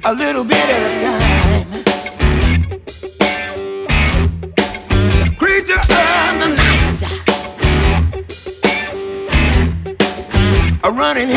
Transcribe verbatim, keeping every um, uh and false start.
a little bit at a time. Creature of the night, a running